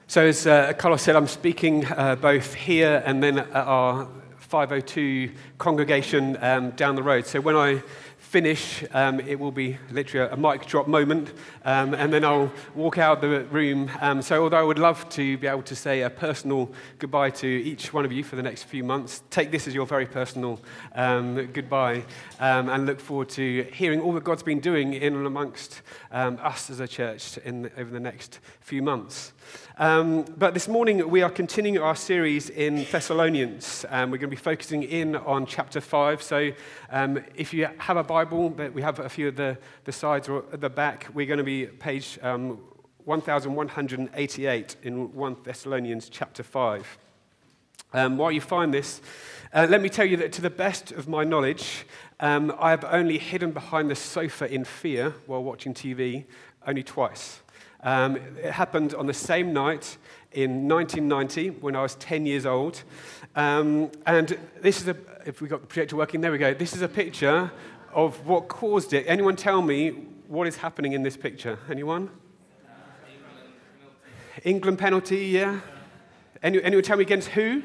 So as Carlos said, I'm speaking both here and then at our 502 congregation down the road. So when I finish, it will be literally a mic drop moment, and then I'll walk out the room. So although I would love to be able to say a personal goodbye to each one of you for the next few months, take this as your very personal goodbye, and look forward to hearing all that God's been doing in and amongst us as a church over the next few months. But this morning we are continuing our series in Thessalonians. We're going to be focusing in on chapter 5. So if you have a Bible, we have a few of the sides or at the back. We're going to be page 1188 in 1 Thessalonians chapter 5. While you find this, let me tell you that to the best of my knowledge, I have only hidden behind the sofa in fear while watching TV only twice. It happened on the same night in 1990 when I was 10 years old. And this is if we got the projector working, there we go. This is a picture of what caused it. Anyone tell me what is happening in this picture? Anyone? England penalty, yeah. Anyone tell me against who?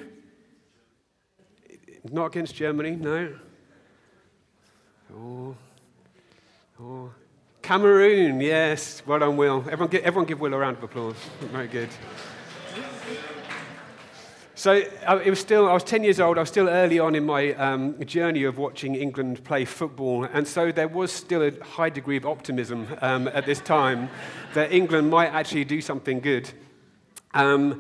Not against Germany, no. Oh. Cameroon, yes. Well done, Will. Everyone give Will a round of applause. Very good. So I was 10 years old. I was still early on in my journey of watching England play football. And so there was still a high degree of optimism at this time that England might actually do something good. So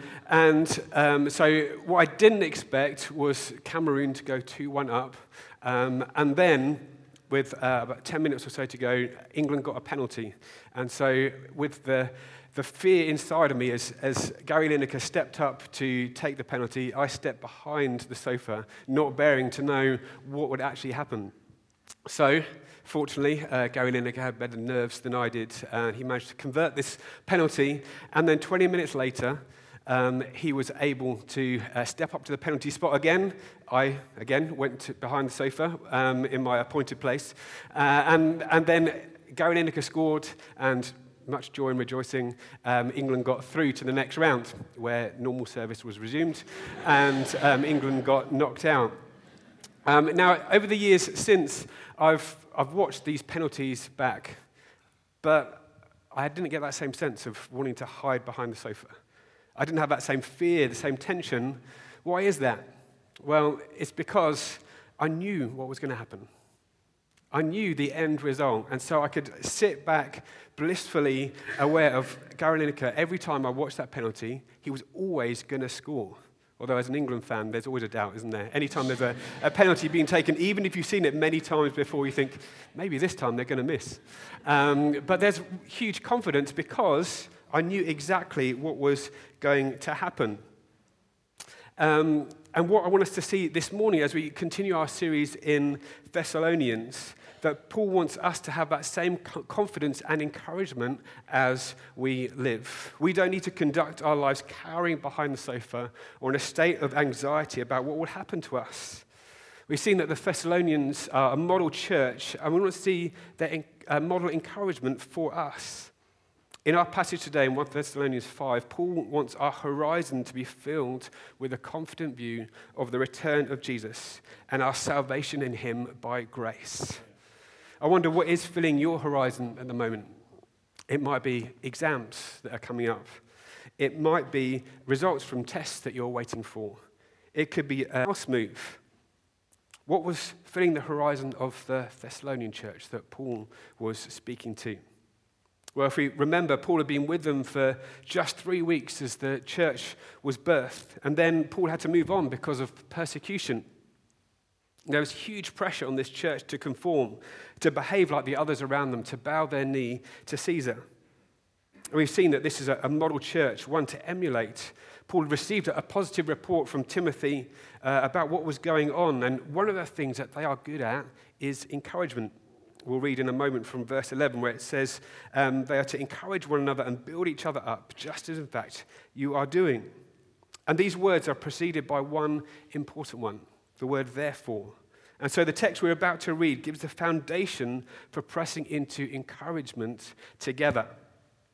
what I didn't expect was Cameroon to go 2-1 up. And then with about 10 minutes or so to go, England got a penalty. And so with the fear inside of me as Gary Lineker stepped up to take the penalty, I stepped behind the sofa, not bearing to know what would actually happen. So, fortunately, Gary Lineker had better nerves than I did, and he managed to convert this penalty. And then 20 minutes later, he was able to step up to the penalty spot again. I, again, went behind the sofa in my appointed place. And then Gary Lineker scored, and much joy and rejoicing, England got through to the next round, where normal service was resumed, and England got knocked out. Now, over the years since, I've watched these penalties back, but I didn't get that same sense of wanting to hide behind the sofa. I didn't have that same fear, the same tension. Why is that? Well, it's because I knew what was going to happen. I knew the end result, and so I could sit back blissfully aware of Gary Lineker. Every time I watched that penalty, he was always going to score. Although as an England fan, there's always a doubt, isn't there? Anytime there's a penalty being taken, even if you've seen it many times before, you think, maybe this time they're going to miss. But there's huge confidence because I knew exactly what was going to happen. And what I want us to see this morning as we continue our series in Thessalonians, that Paul wants us to have that same confidence and encouragement as we live. We don't need to conduct our lives cowering behind the sofa or in a state of anxiety about what will happen to us. We've seen that the Thessalonians are a model church, and we want to see their model encouragement for us. In our passage today in 1 Thessalonians 5, Paul wants our horizon to be filled with a confident view of the return of Jesus and our salvation in him by grace. I wonder what is filling your horizon at the moment. It might be exams that are coming up. It might be results from tests that you're waiting for. It could be a house move. What was filling the horizon of the Thessalonian church that Paul was speaking to? Well, if we remember, Paul had been with them for just 3 weeks as the church was birthed, and then Paul had to move on because of persecution. There was huge pressure on this church to conform, to behave like the others around them, to bow their knee to Caesar. And we've seen that this is a model church, one to emulate. Paul received a positive report from Timothy about what was going on, and one of the things that they are good at is encouragement. We'll read in a moment from verse 11 where it says they are to encourage one another and build each other up, just as in fact you are doing. And these words are preceded by one important one, the word therefore. And so the text we're about to read gives the foundation for pressing into encouragement together.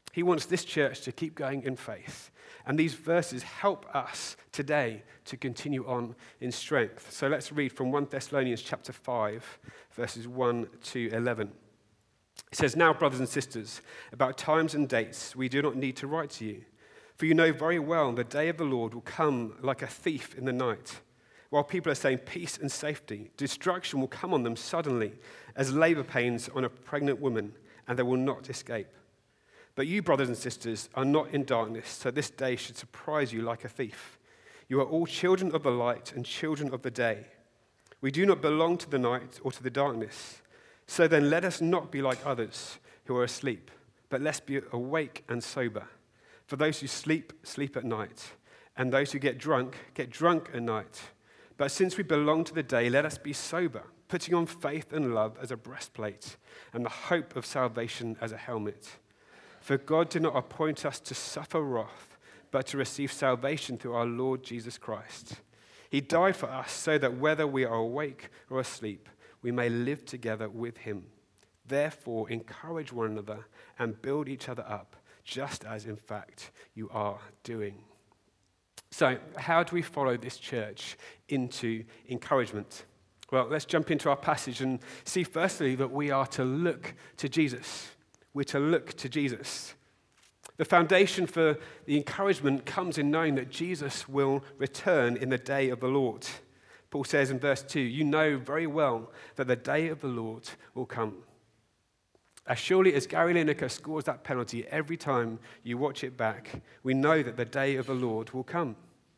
He wants this church to keep going in faith. And these verses help us today to continue on in strength. So let's read from 1 Thessalonians chapter 5, verses 1 to 11. It says, "Now, brothers and sisters, about times and dates we do not need to write to you. For you know very well the day of the Lord will come like a thief in the night. While people are saying peace and safety, destruction will come on them suddenly as labor pains on a pregnant woman, and they will not escape. But you, brothers and sisters, are not in darkness, so this day should surprise you like a thief. You are all children of the light and children of the day. We do not belong to the night or to the darkness. So then let us not be like others who are asleep, but let's be awake and sober. For those who sleep, sleep at night, and those who get drunk at night. But since we belong to the day, let us be sober, putting on faith and love as a breastplate, and the hope of salvation as a helmet. For God did not appoint us to suffer wrath, but to receive salvation through our Lord Jesus Christ. He died for us so that whether we are awake or asleep, we may live together with him. Therefore, encourage one another and build each other up, just as in fact you are doing." So, how do we follow this church into encouragement? Well, let's jump into our passage and see firstly that we are to look to Jesus. We're to look to Jesus. The foundation for the encouragement comes in knowing that Jesus will return in the day of the Lord. Paul says in verse 2, "You know very well that the day of the Lord will come." As surely as Gary Lineker scores that penalty every time you watch it back, we know that the day of the Lord will come.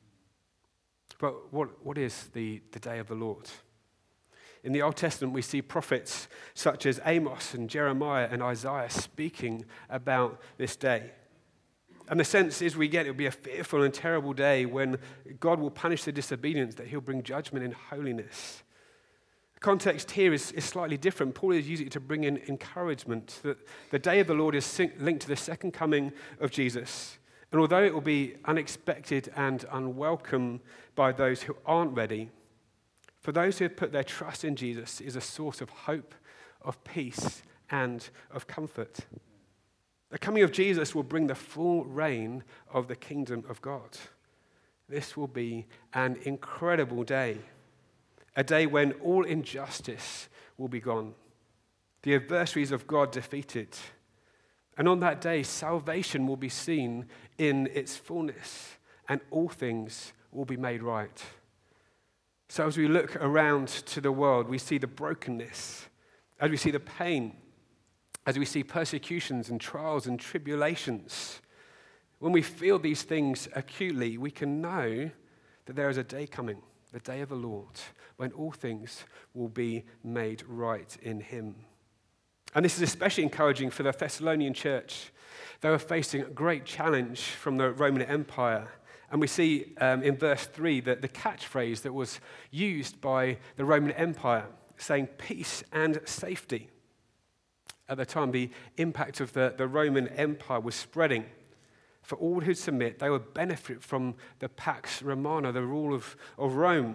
But what is the day of the Lord? In the Old Testament, we see prophets such as Amos and Jeremiah and Isaiah speaking about this day. And the sense is it will be a fearful and terrible day when God will punish the disobedience, that he'll bring judgment in holiness. The context here is slightly different. Paul is using it to bring in encouragement, that the day of the Lord is linked to the second coming of Jesus. And although it will be unexpected and unwelcome by those who aren't ready, for those who have put their trust in Jesus is a source of hope, of peace, and of comfort. The coming of Jesus will bring the full reign of the kingdom of God. This will be an incredible day, a day when all injustice will be gone, the adversaries of God defeated. And on that day, salvation will be seen in its fullness, and all things will be made right. So as we look around to the world, we see the brokenness, as we see the pain, as we see persecutions and trials and tribulations. When we feel these things acutely, we can know that there is a day coming, the day of the Lord, when all things will be made right in him. And this is especially encouraging for the Thessalonian church. They were facing a great challenge from the Roman Empire. And we see in verse 3 that the catchphrase that was used by the Roman Empire, saying peace and safety. At the time, the impact of the Roman Empire was spreading. For all who submit, they would benefit from the Pax Romana, the rule of Rome.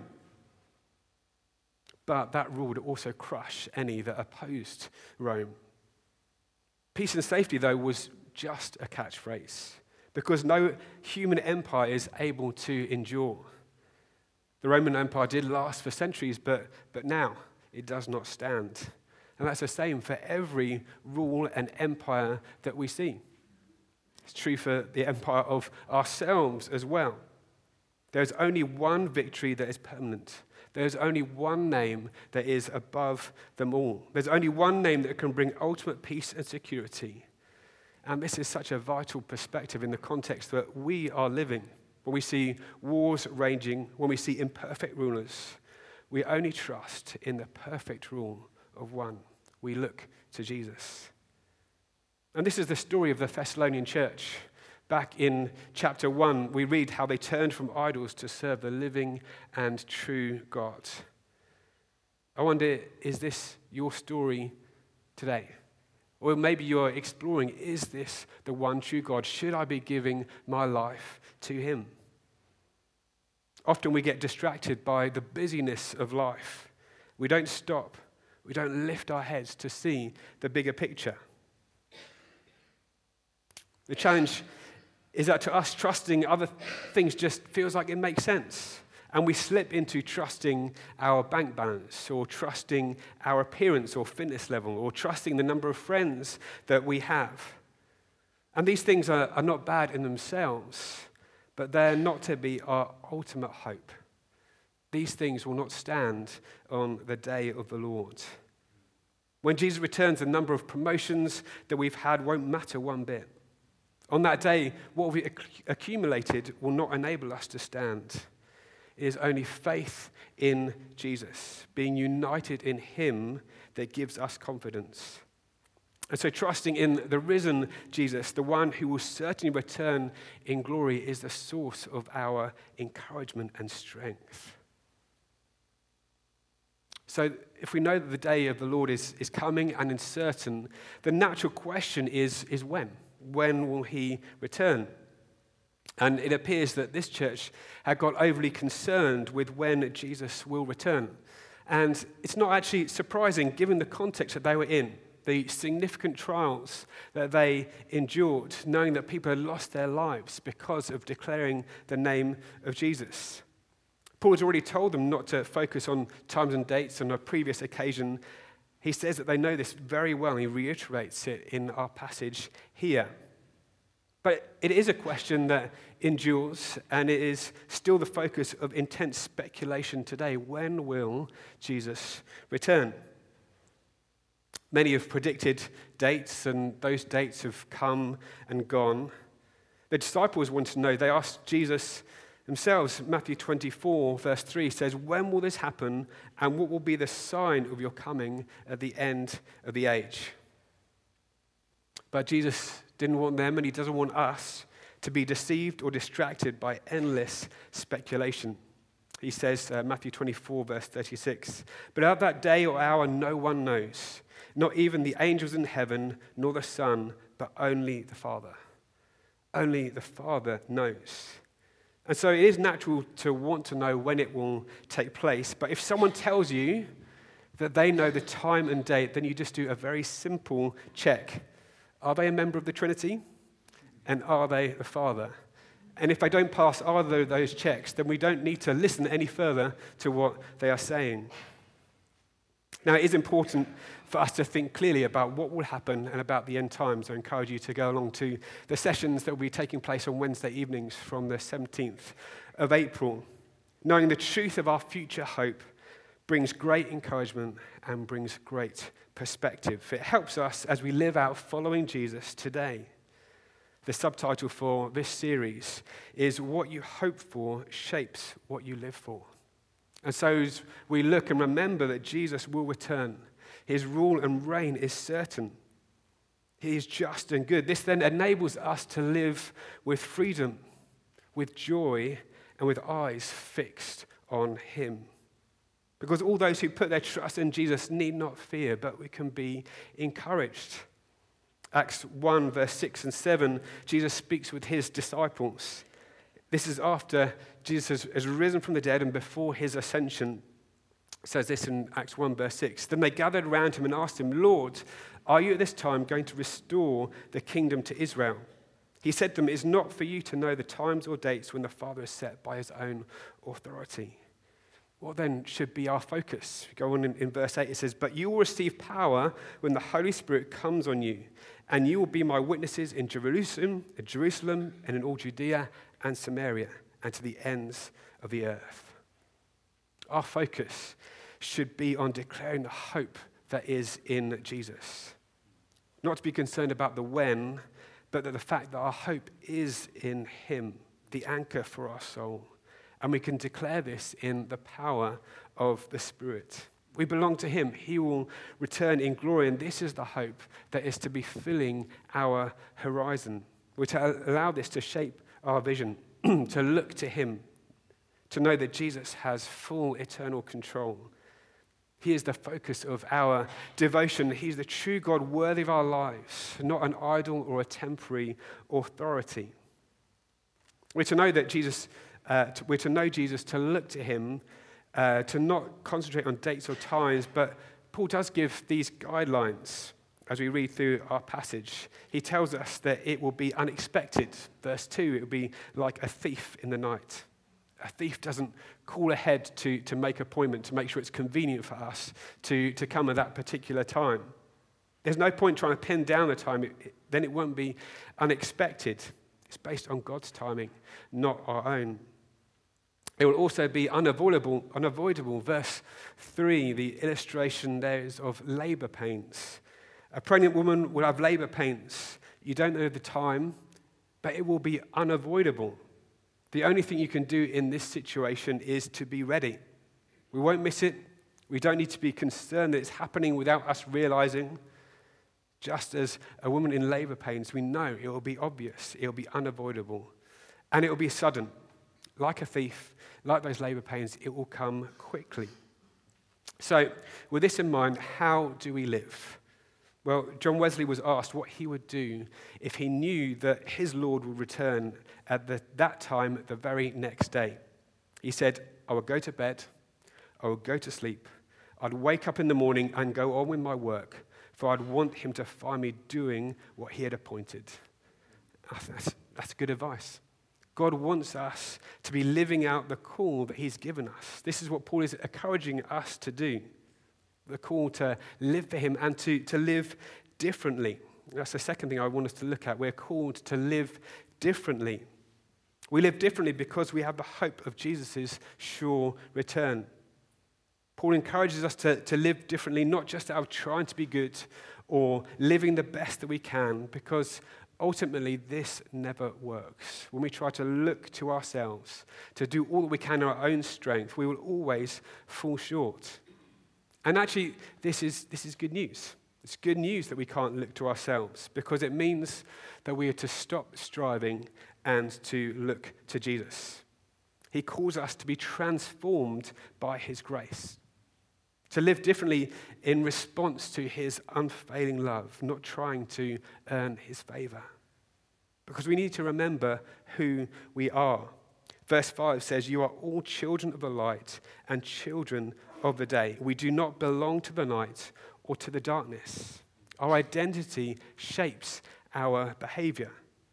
But that rule would also crush any that opposed Rome. Peace and safety, though, was just a catchphrase, because no human empire is able to endure. The Roman Empire did last for centuries, but now it does not stand. And that's the same for every rule and empire that we see. It's true for the empire of ourselves as well. There's only one victory that is permanent. There's only one name that is above them all. There's only one name that can bring ultimate peace and security. And this is such a vital perspective in the context that we are living. When we see wars raging, when we see imperfect rulers, we only trust in the perfect rule of one. We look to Jesus. And this is the story of the Thessalonian church. Back in chapter 1, we read how they turned from idols to serve the living and true God. I wonder, is this your story today? Or maybe you're exploring, is this the one true God? Should I be giving my life to him? Often we get distracted by the busyness of life. We don't stop. We don't lift our heads to see the bigger picture. The challenge is that to us, trusting other things just feels like it makes sense. And we slip into trusting our bank balance, or trusting our appearance or fitness level, or trusting the number of friends that we have. And these things are not bad in themselves, but they're not to be our ultimate hope. These things will not stand on the day of the Lord. When Jesus returns, the number of promotions that we've had won't matter one bit. On that day, what we've accumulated will not enable us to stand. It is only faith in Jesus, being united in him, that gives us confidence. And so trusting in the risen Jesus, the one who will certainly return in glory, is the source of our encouragement and strength. So if we know that the day of the Lord is coming and is certain, the natural question is when? When will he return? And it appears that this church had got overly concerned with when Jesus will return. And it's not actually surprising given the context that they were in, the significant trials that they endured, knowing that people had lost their lives because of declaring the name of Jesus. Paul has already told them not to focus on times and dates on a previous occasion. He says that they know this very well, and he reiterates it in our passage here. But it is a question that endures, and it is still the focus of intense speculation today. When will Jesus return? Many have predicted dates, and those dates have come and gone. The disciples want to know. They asked Jesus themselves. Matthew 24, verse 3 says, "When will this happen, and what will be the sign of your coming at the end of the age?" But Jesus didn't want them, and he doesn't want us to be deceived or distracted by endless speculation. He says, Matthew 24, verse 36, "But of that day or hour no one knows, not even the angels in heaven, nor the Son, but only the Father." Only the Father knows. And so it is natural to want to know when it will take place. But if someone tells you that they know the time and date, then you just do a very simple check. Are they a member of the Trinity? And are they the Father? And if they don't pass either of those checks, then we don't need to listen any further to what they are saying. Now, it is important for us to think clearly about what will happen and about the end times. I encourage you to go along to the sessions that will be taking place on Wednesday evenings from the 17th of April. Knowing the truth of our future hope brings great encouragement and brings great perspective. It helps us as we live out following Jesus today. The subtitle for this series is "What You Hope For Shapes What You Live For." And so as we look and remember that Jesus will return, his rule and reign is certain. He is just and good. This then enables us to live with freedom, with joy, and with eyes fixed on him. Because all those who put their trust in Jesus need not fear, but we can be encouraged. Acts 1, verse 6 and 7, Jesus speaks with his disciples. This is after Jesus has risen from the dead and before his ascension. It says this in Acts 1, verse 6. "Then they gathered around him and asked him, 'Lord, are you at this time going to restore the kingdom to Israel?' He said to them, 'It is not for you to know the times or dates when the Father is set by his own authority.'" What then should be our focus? We go on in verse 8, it says, "But you will receive power when the Holy Spirit comes on you, and you will be my witnesses in Jerusalem, and in all Judea and Samaria, and to the ends of the earth." Our focus should be on declaring the hope that is in Jesus. Not to be concerned about the when, but that the fact that our hope is in him, the anchor for our soul. And we can declare this in the power of the Spirit. We belong to him. He will return in glory, and this is the hope that is to be filling our horizon. We're to allow this to shape our vision, to look to him, to know that Jesus has full eternal control. He is the focus of our devotion. He's the true God worthy of our lives, not an idol or a temporary authority. We're to know that Jesus, to look to him, to not concentrate on dates or times, but Paul does give these guidelines. as we read through our passage. He tells us that it will be unexpected. Verse 2, it will be like a thief in the night. A thief doesn't call ahead to make an appointment, to make sure it's convenient for us to come at that particular time. There's no point trying to pin down the time, then it won't be unexpected. It's based on God's timing, not our own. It will also be unavoidable. Verse 3, the illustration there is of labor pains. A pregnant woman will have labor pains. You don't know the time, but it will be unavoidable. The only thing you can do in this situation is to be ready. We won't miss it. We don't need to be concerned that it's happening without us realizing. Just as a woman in labor pains, we know it will be obvious, it will be unavoidable, and it will be sudden. Like a thief, like those labor pains, it will come quickly. So, with this in mind, how do we live? Well, John Wesley was asked what he would do if he knew that his Lord would return at that time the very next day. He said, I would go to bed, I would go to sleep, I'd wake up in the morning and go on with my work, for I'd want him to find me doing what he had appointed. That's good advice. God wants us to be living out the call that he's given us. This is what Paul is encouraging us to do. The call to live for him and to live differently. That's the second thing I want us to look at. We're called to live differently. We live differently because we have the hope of Jesus' sure return. Paul encourages us to live differently, not just out of trying to be good or living the best that we can, because ultimately this never works. When we try to look to ourselves, to do all that we can in our own strength, we will always fall short. And actually, this is good news. It's good news that we can't look to ourselves, because it means that we are to stop striving and to look to Jesus. He calls us to be transformed by his grace, to live differently in response to his unfailing love, not trying to earn his favor. Because we need to remember who we are. Verse 5 says, you are all children of the light and children of the day. We do not belong to the night or to the darkness. Our identity shapes our behavior.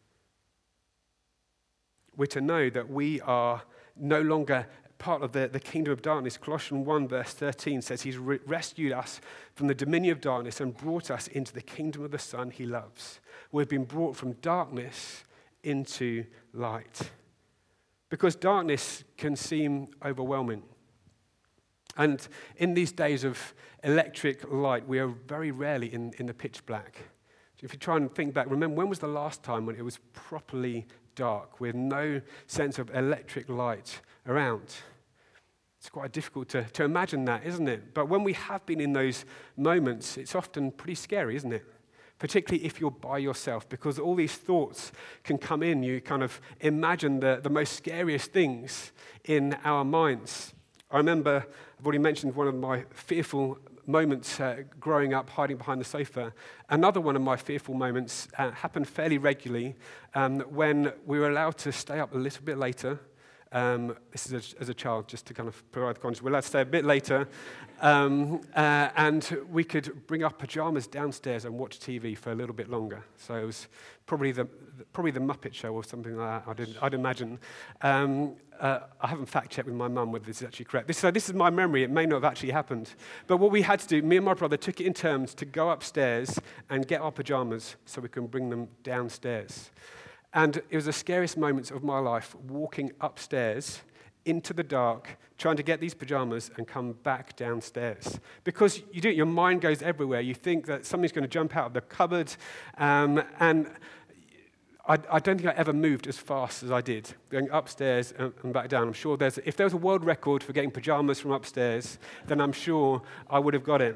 We're to know that we are no longer part of the kingdom of darkness. Colossians 1 verse 13 says he's rescued us from the dominion of darkness and brought us into the kingdom of the Son he loves. We've been brought from darkness into light. Because darkness can seem overwhelming. And in these days of electric light, we are very rarely in the pitch black. If you try and think back, remember, when was the last time when it was properly dark with no sense of electric light around? It's quite difficult to imagine that, isn't it? But when we have been in those moments, it's often pretty scary, isn't it? Particularly if you're by yourself, because all these thoughts can come in. You kind of imagine the most scariest things in our minds. I remember, I've already mentioned one of my fearful moments growing up, hiding behind the sofa. Another one of my fearful moments happened fairly regularly when we were allowed to stay up a little bit later. This is as a child, just to kind of provide the context. We're allowed to stay a bit later, and we could bring our pajamas downstairs and watch TV for a little bit longer. So it was probably the Muppet Show or something like that. I'd imagine. I haven't fact-checked with my mum whether this is actually correct. This is my memory. It may not have actually happened. But what we had to do, me and my brother took it in turns to go upstairs and get our pajamas so we can bring them downstairs. And it was the scariest moments of my life, walking upstairs into the dark, trying to get these pajamas and come back downstairs. Because you do it, your mind goes everywhere. You think that something's going to jump out of the cupboard. And I don't think I ever moved as fast as I did, going upstairs and back down. I'm sure if there was a world record for getting pajamas from upstairs, then I'm sure I would have got it.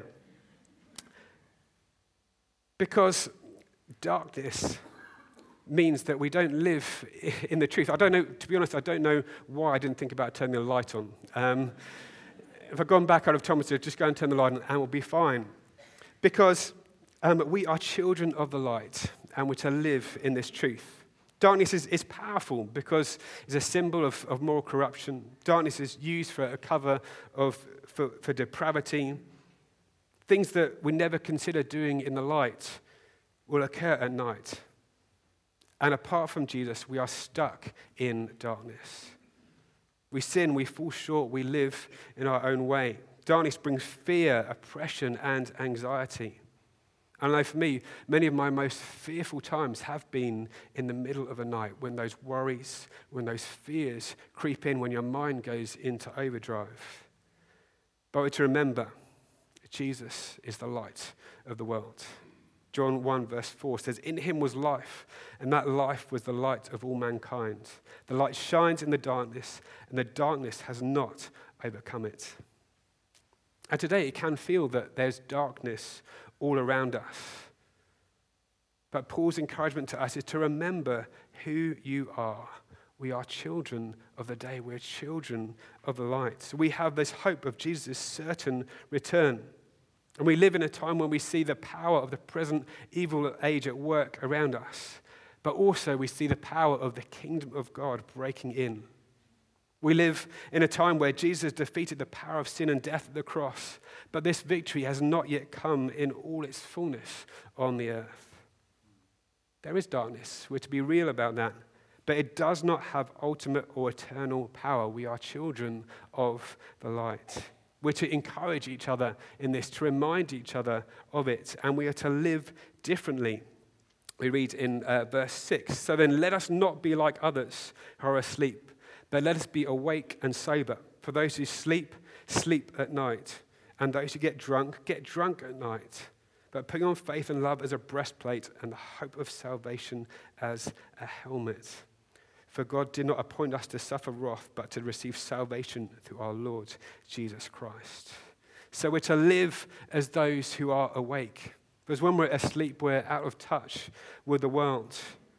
Because darkness means that we don't live in the truth. I don't know, to be honest, I don't know why I didn't think about turning the light on. If I'd gone back, I'd have told myself, just go and turn the light on and we'll be fine. Because we are children of the light and we're to live in this truth. Darkness is powerful because it's a symbol of moral corruption. Darkness is used for a cover for depravity, Things that we never consider doing in the light will occur at night. And apart from Jesus, we are stuck in darkness. We sin, we fall short, we live in our own way. Darkness brings fear, oppression, and anxiety. And I know for me, many of my most fearful times have been in the middle of the night, when those worries, when those fears creep in, when your mind goes into overdrive. But we're to remember, Jesus is the light of the world. John 1 verse 4 says, "In him was life, and that life was the light of all mankind. The light shines in the darkness, and the darkness has not overcome it." And today it can feel that there's darkness all around us. But Paul's encouragement to us is to remember who you are. We are children of the day. We're children of the light. We have this hope of Jesus' certain return. And we live in a time when we see the power of the present evil age at work around us. But also we see the power of the kingdom of God breaking in. We live in a time where Jesus defeated the power of sin and death at the cross. But this victory has not yet come in all its fullness on the earth. There is darkness. We're to be real about that. But it does not have ultimate or eternal power. We are children of the light. We're to encourage each other in this, to remind each other of it, and we are to live differently. We read in verse 6, "So then let us not be like others who are asleep, but let us be awake and sober. For those who sleep, sleep at night, and those who get drunk at night. But putting on faith and love as a breastplate, and the hope of salvation as a helmet. For God did not appoint us to suffer wrath, but to receive salvation through our Lord Jesus Christ." So we're to live as those who are awake. Because when we're asleep, we're out of touch with the world.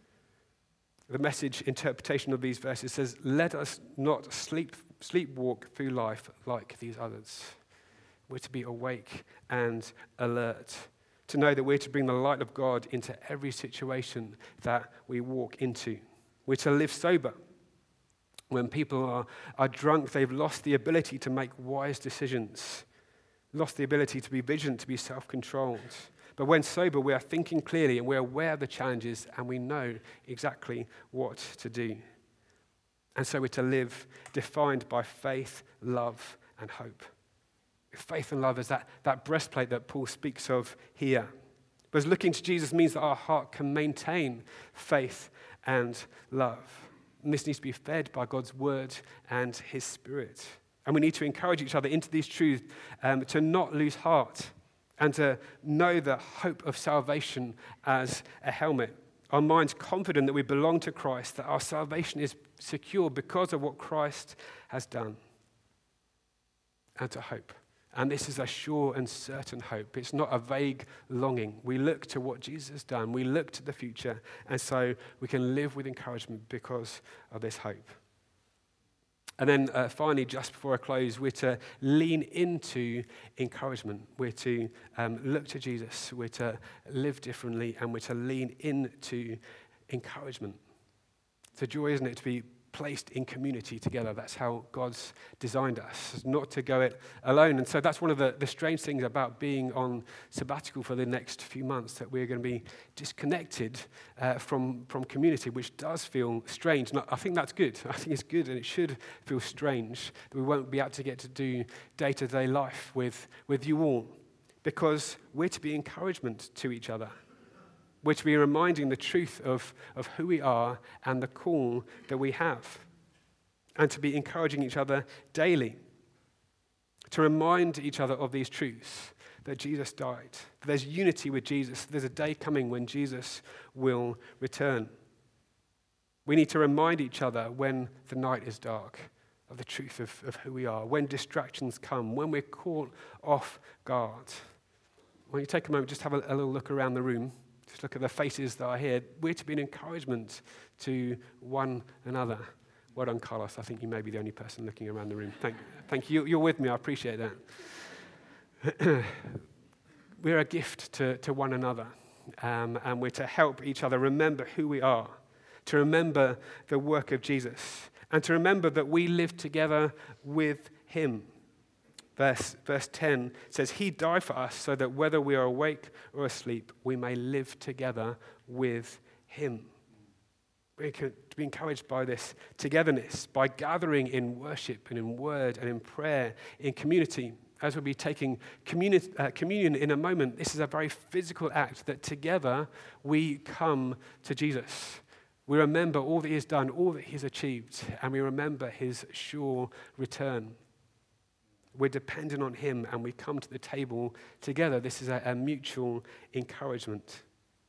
The Message interpretation of these verses says, "Let us not sleepwalk through life like these others." We're to be awake and alert, to know that we're to bring the light of God into every situation that we walk into. We're to live sober. When people are drunk, they've lost the ability to make wise decisions, lost the ability to be vigilant, to be self-controlled. But when sober, we are thinking clearly and we're aware of the challenges and we know exactly what to do. And so we're to live defined by faith, love, and hope. Faith and love is that breastplate that Paul speaks of here. Because looking to Jesus means that our heart can maintain faith and love. And this needs to be fed by God's word and his Spirit. And we need to encourage each other into these truths, to not lose heart and to know the hope of salvation as a helmet. Our minds confident that we belong to Christ, that our salvation is secure because of what Christ has done. And to hope. And this is a sure and certain hope. It's not a vague longing. We look to what Jesus has done. We look to the future. And so we can live with encouragement because of this hope. And then finally, just before I close, we're to lean into encouragement. We're to look to Jesus. We're to live differently. And we're to lean into encouragement. It's a joy, isn't it, to be placed in community together. That's how God's designed us, not to go it alone. And so that's one of the strange things about being on sabbatical for the next few months, that we're going to be disconnected from community, which does feel strange. And I think that's good. I think it's good, and it should feel strange that we won't be able to get to do day-to-day life with you all, because we're to be encouragement to each other. We're to be reminding the truth of who we are and the call that we have, and to be encouraging each other daily, to remind each other of these truths, that Jesus died, that there's unity with Jesus, there's a day coming when Jesus will return. We need to remind each other when the night is dark of the truth of who we are, when distractions come, when we're caught off guard. When you take a moment, just have a little look around the room. Just look at the faces that are here. We're to be an encouragement to one another. Well done, Carlos. I think you may be the only person looking around the room. Thank you. You're with me. I appreciate that. We're a gift to one another. And we're to help each other remember who we are, to remember the work of Jesus, and to remember that we live together with him. Verse 10 says, he died for us so that whether we are awake or asleep, we may live together with him. We can be encouraged by this togetherness, by gathering in worship and in word and in prayer, in community. As we'll be taking communion in a moment, this is a very physical act that together we come to Jesus. We remember all that he has done, all that he has achieved, and we remember his sure return. We're dependent on him, and we come to the table together. This is a mutual encouragement.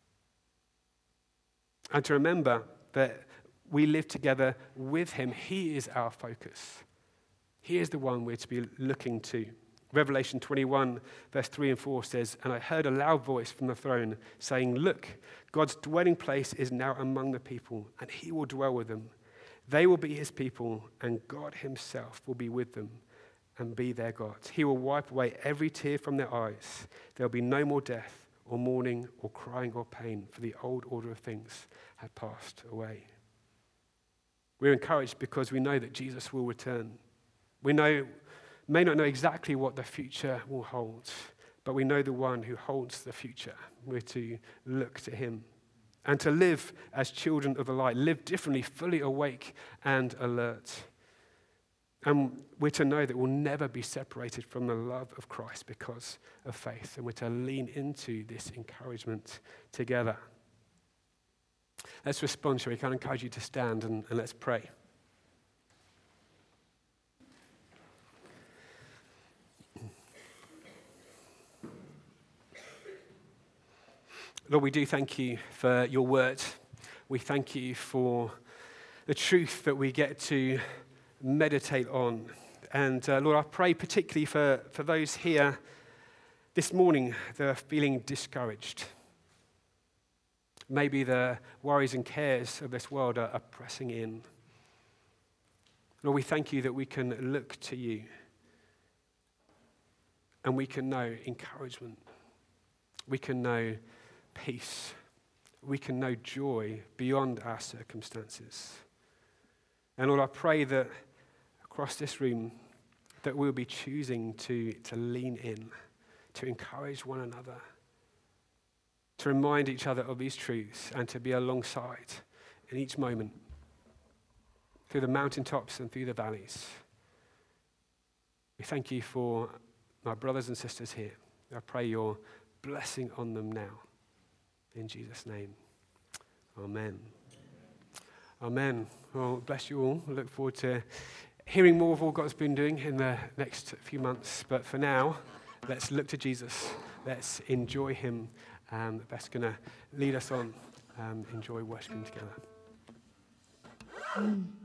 And to remember that we live together with him. He is our focus. He is the one we're to be looking to. Revelation 21, verse 3 and 4 says, and I heard a loud voice from the throne saying, look, God's dwelling place is now among the people, and he will dwell with them. They will be his people, and God himself will be with them and be their God. He will wipe away every tear from their eyes. There will be no more death or mourning or crying or pain, for the old order of things had passed away. We're encouraged because we know that Jesus will return. We may not know exactly what the future will hold, but we know the one who holds the future. We're to look to him and to live as children of the light, live differently, fully awake and alert. And we're to know that we'll never be separated from the love of Christ because of faith. And we're to lean into this encouragement together. Let's respond, shall we? Can I encourage you to stand and let's pray. Lord, we do thank you for your word. We thank you for the truth that we get to meditate on. And Lord, I pray particularly for those here this morning that are feeling discouraged. Maybe the worries and cares of this world are pressing in. Lord, we thank you that we can look to you and we can know encouragement. We can know peace. We can know joy beyond our circumstances. And Lord, I pray that across this room that we'll be choosing to lean in, to encourage one another, to remind each other of these truths and to be alongside in each moment, through the mountaintops and through the valleys. We thank you for my brothers and sisters here. I pray your blessing on them now. In Jesus' name, amen. Amen. Well, bless you all. I look forward to hearing more of what God's been doing in the next few months. But for now, let's look to Jesus. Let's enjoy him. That's going to lead us on. Enjoy worshiping together.